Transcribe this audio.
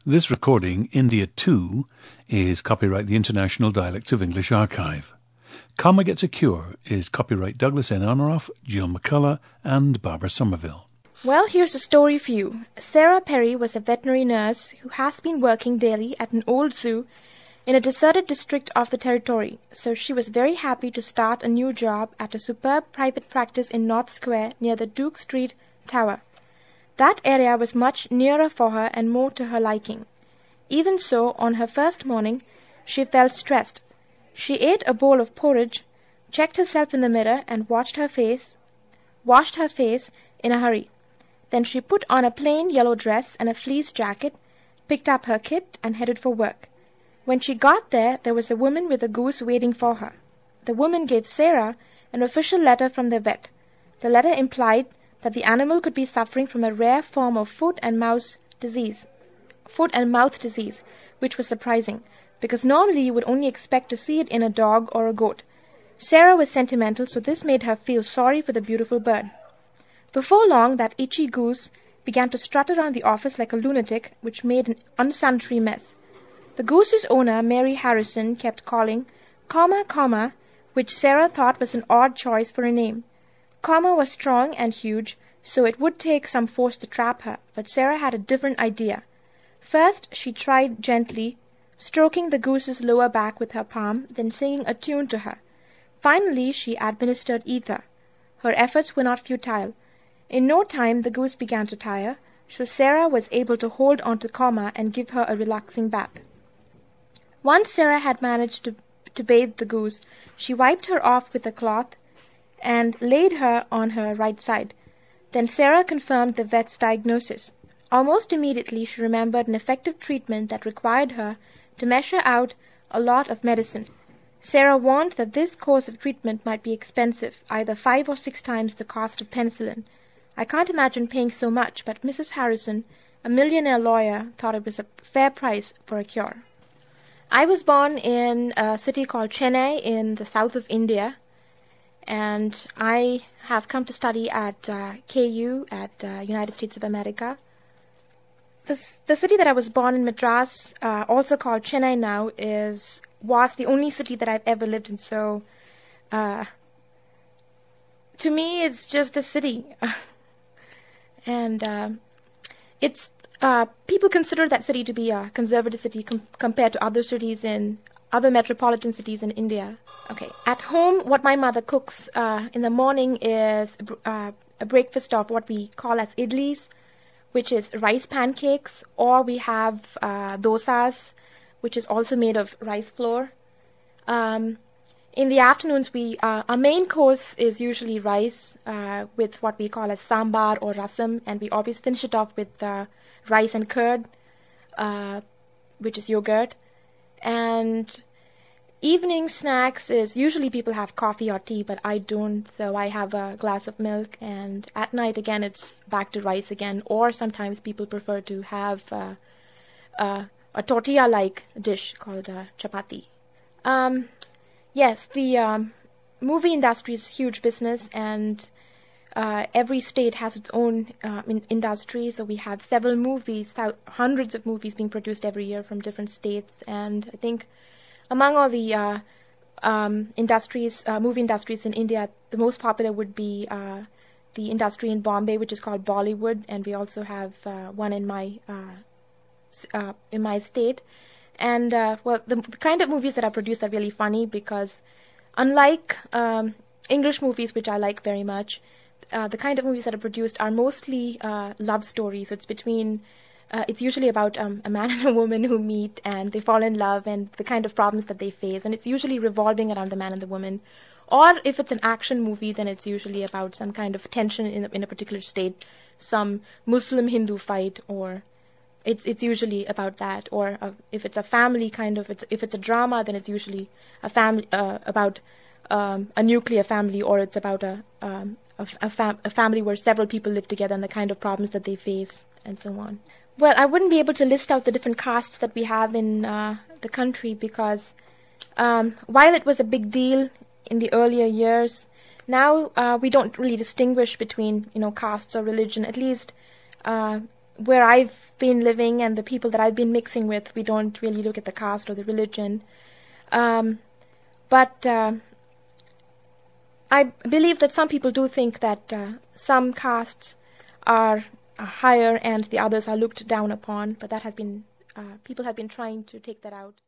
This recording, India 2, is copyright the International Dialects of English Archive. Comma Gets a Cure is copyright Douglas N. Honoraff, Jill McCullough, and Barbara Somerville. Well, here's a story for you. Sarah Perry was a veterinary nurse who has been working daily at an old zoo in a deserted district of the territory, so she was very happy to start a new job at a superb private practice in North Square near the Duke Street Tower. That area was much nearer for her and more to her liking. Even so, on her first morning, she felt stressed. She ate a bowl of porridge, checked herself in the mirror, and washed her face in a hurry. Then she put on a plain yellow dress and a fleece jacket, picked up her kit, and headed for work. When she got there was a woman with a goose waiting for her. The woman gave Sarah an official letter from the vet. The letter implied that the animal could be suffering from a rare form of foot and mouth disease, which was surprising, because normally you would only expect to see it in a dog or a goat. Sarah was sentimental, so this made her feel sorry for the beautiful bird. Before long, that itchy goose began to strut around the office like a lunatic, which made an unsanitary mess. The goose's owner, Mary Harrison, kept calling, Comma, which Sarah thought was an odd choice for a name. Comma was strong and huge, so it would take some force to trap her, but Sarah had a different idea. First, she tried gently, stroking the goose's lower back with her palm, then singing a tune to her. Finally, she administered ether. Her efforts were not futile. In no time, the goose began to tire, so Sarah was able to hold on to Comma and give her a relaxing bath. Once Sarah had managed to bathe the goose, she wiped her off with a cloth and laid her on her right side. Then Sarah confirmed the vet's diagnosis. Almost immediately she remembered an effective treatment that required her to measure out a lot of medicine. Sarah warned that this course of treatment might be expensive, either 5 or 6 times the cost of penicillin. I can't imagine paying so much, but Mrs. Harrison, a millionaire lawyer, thought it was a fair price for a cure. I was born in a city called Chennai in the south of India, and I have come to study at KU at United States of America. The city that I was born in, Madras, also called Chennai now, was the only city that I've ever lived in. So, to me, it's just a city, and it's people consider that city to be a conservative city compared to other cities in other metropolitan cities in India. Okay. At home, what my mother cooks in the morning is a breakfast of what we call as idlis, which is rice pancakes, or we have dosas, which is also made of rice flour. In the afternoons, our main course is usually rice with what we call as sambar or rasam, and we always finish it off with rice and curd, which is yogurt. And evening snacks is usually people have coffee or tea, but I don't, so I have a glass of milk. And at night, again, it's back to rice again, or sometimes people prefer to have a tortilla-like dish called chapati. Yes, the movie industry is huge business, and every state has its own industry. So we have several movies, hundreds of movies being produced every year from different states. And I think among all the movie industries in India, the most popular would be the industry in Bombay, which is called Bollywood, and we also have one in my state. And the kind of movies that are produced are really funny because, unlike English movies, which I like very much, the kind of movies that are produced are mostly love stories. It's usually about a man and a woman who meet and they fall in love and the kind of problems that they face, and it's usually revolving around the man and the woman. Or if it's an action movie, then it's usually about some kind of tension in a particular state, some Muslim-Hindu fight, or it's usually about that. Or if it's a family if it's a drama, then it's usually a family about a nuclear family, or it's about a family where several people live together and the kind of problems that they face, and so on. Well, I wouldn't be able to list out the different castes that we have in the country because while it was a big deal in the earlier years, now we don't really distinguish between castes or religion. At least where I've been living and the people that I've been mixing with, we don't really look at the caste or the religion. But I believe that some people do think that some castes are higher and the others are looked down upon, but that has been people have been trying to take that out.